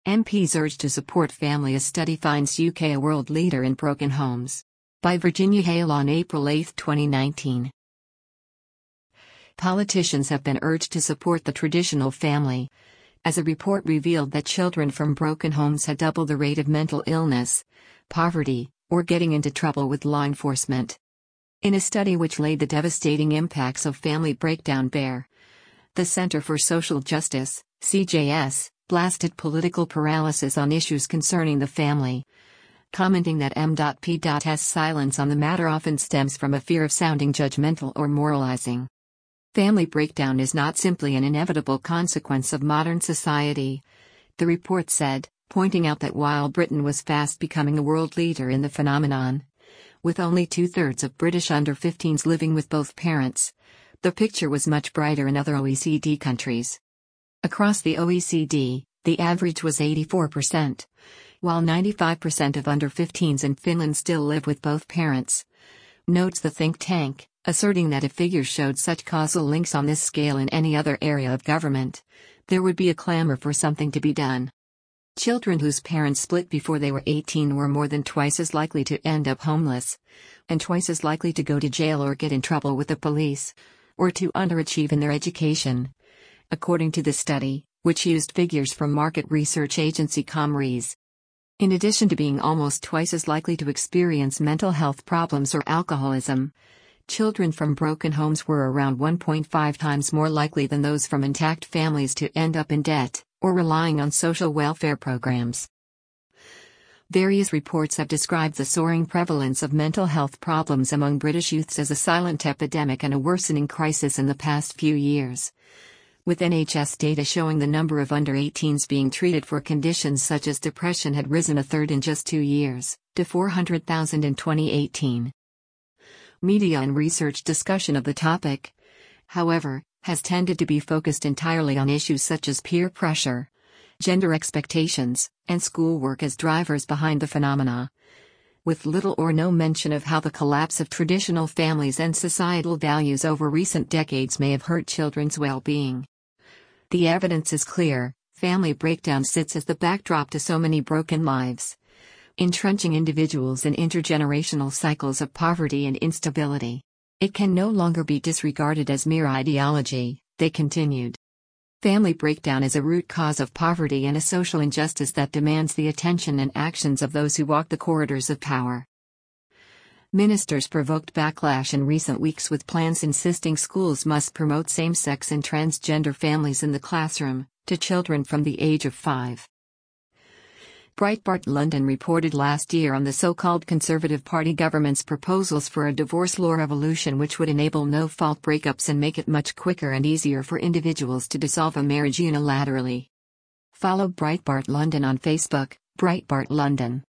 MPs urge to support family as study finds UK a world leader in broken homes. By Virginia Hale on April 8, 2019. Politicians have been urged to support the traditional family, as a report revealed that children from broken homes had double the rate of mental illness, poverty, or getting into trouble with law enforcement. In a study which laid the devastating impacts of family breakdown bare, the Center for Social Justice, CJS, blasted political paralysis on issues concerning the family, commenting that M.P.'s silence on the matter often stems from a fear of sounding judgmental or moralizing. Family breakdown is not simply an inevitable consequence of modern society, the report said, pointing out that while Britain was fast becoming a world leader in the phenomenon, with only 2/3 of British under-15s living with both parents, the picture was much brighter in other OECD countries. Across the OECD, the average was 84%, while 95% of under-15s in Finland still live with both parents, notes the think tank, asserting that if figures showed such causal links on this scale in any other area of government, there would be a clamor for something to be done. Children whose parents split before they were 18 were more than twice as likely to end up homeless, and twice as likely to go to jail or get in trouble with the police, or to underachieve in their education, according to the study, which used figures from market research agency ComRes. In addition to being almost twice as likely to experience mental health problems or alcoholism, children from broken homes were around 1.5 times more likely than those from intact families to end up in debt, or relying on social welfare programs. Various reports have described the soaring prevalence of mental health problems among British youths as a silent epidemic and a worsening crisis in the past few years, with NHS data showing the number of under-18s being treated for conditions such as depression had risen a third in just 2 years, to 400,000 in 2018. Media and research discussion of the topic, however, has tended to be focused entirely on issues such as peer pressure, gender expectations, and schoolwork as drivers behind the phenomena, with little or no mention of how the collapse of traditional families and societal values over recent decades may have hurt children's well-being. The evidence is clear: family breakdown sits as the backdrop to so many broken lives, entrenching individuals in intergenerational cycles of poverty and instability. It can no longer be disregarded as mere ideology, they continued. Family breakdown is a root cause of poverty and a social injustice that demands the attention and actions of those who walk the corridors of power. Ministers provoked backlash in recent weeks with plans insisting schools must promote same-sex and transgender families in the classroom, to children from the age of 5. Breitbart London reported last year on the so-called Conservative Party government's proposals for a divorce law revolution which would enable no-fault breakups and make it much quicker and easier for individuals to dissolve a marriage unilaterally. Follow Breitbart London on Facebook, Breitbart London.